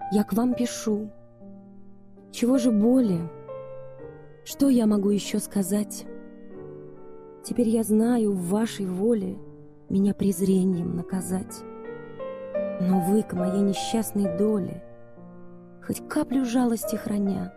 Я к вам пишу. Чего же более? Что я могу еще сказать? Теперь я знаю, в вашей воле меня презрением наказать. Но вы к моей несчастной доле, хоть каплю жалости храня,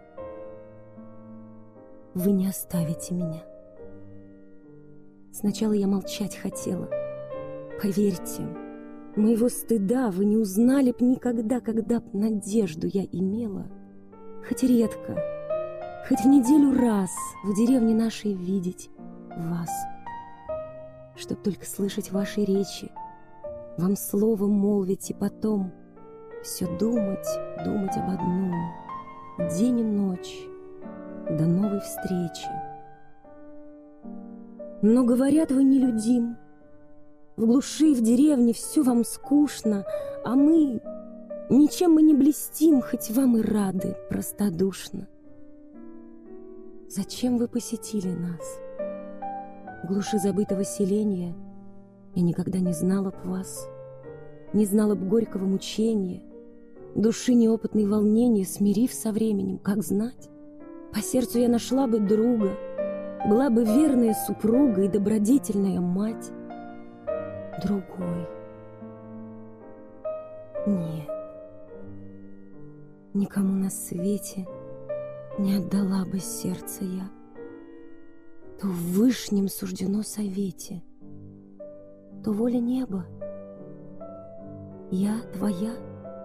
вы не оставите меня. Сначала я молчать хотела. Поверьте, моего стыда вы не узнали б никогда, когда б надежду я имела, хоть редко, хоть в неделю раз в деревне нашей видеть вас, чтоб только слышать ваши речи, вам слово молвить и потом все думать, думать об одном, день и ночь, до новой встречи. Но, говорят, вы нелюдим, в глуши, в деревне все вам скучно, а мы, ничем мы не блестим, хоть вам и рады простодушно. Зачем вы посетили нас? В глуши забытого селения я никогда не знала б вас, не знала б горького мучения, души неопытной волнения, смирив со временем, как знать. По сердцу я нашла бы друга, была бы верная супруга и добродетельная мать. Другой. Нет, никому на свете не отдала бы сердце я. То в вышнем суждено совете, то воля неба. Я твоя.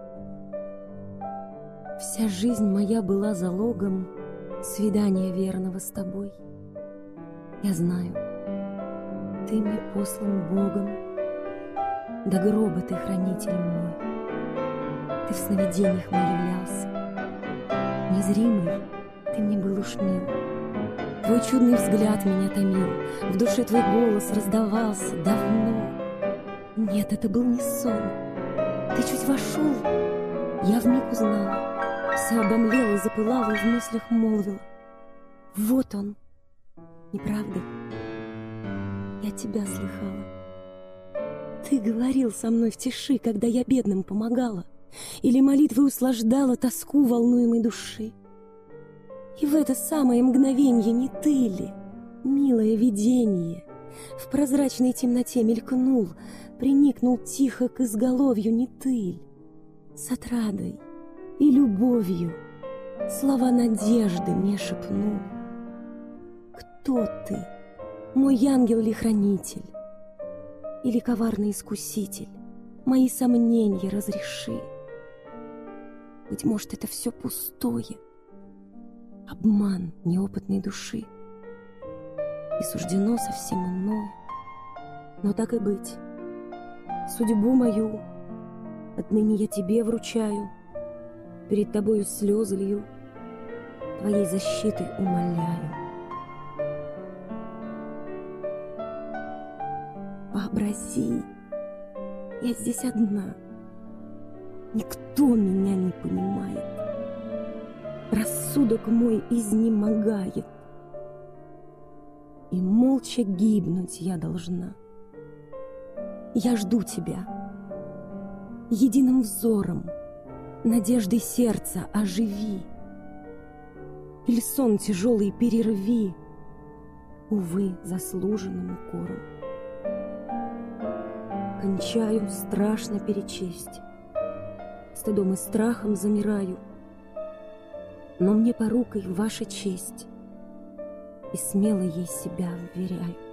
Вся жизнь моя была залогом свидания верного с тобой. Я знаю, ты мне послан Богом, до гроба ты хранитель мой. Ты в сновидениях мой являлся, незримый ты мне был уж мил. Твой чудный взгляд меня томил, в душе твой голос раздавался давно. Нет, это был не сон, ты чуть вошел, я вмиг узнала, вся обомлела, запылала и в мыслях молвила: вот он, не правда? Я тебя слыхала. Ты говорил со мной в тиши, когда я бедным помогала, или молитвой услаждала тоску волнуемой души. И в это самое мгновенье не ты ли, милое видение, в прозрачной темноте мелькнул, приникнул тихо к изголовью, не ты ли, с отрадой и любовью слова надежды мне шепнул? Кто ты, мой ангел ли хранитель, или коварный искуситель? Мои сомнения разреши. Быть может, это все пустое, обман неопытной души, и суждено совсем иное. Но так и быть, судьбу мою отныне я тебе вручаю, перед тобою слезы лью, твоей защиты умоляю. Вообрази, я здесь одна, никто меня не понимает, рассудок мой изнемогает, и молча гибнуть я должна. Я жду тебя, единым взором, надеждой сердца оживи, или сон тяжелый перерви, увы, заслуженным укором. Кончаю страшно перечесть, стыдом и страхом замираю, но мне порукой ваша честь, и смело ей себя вверяю.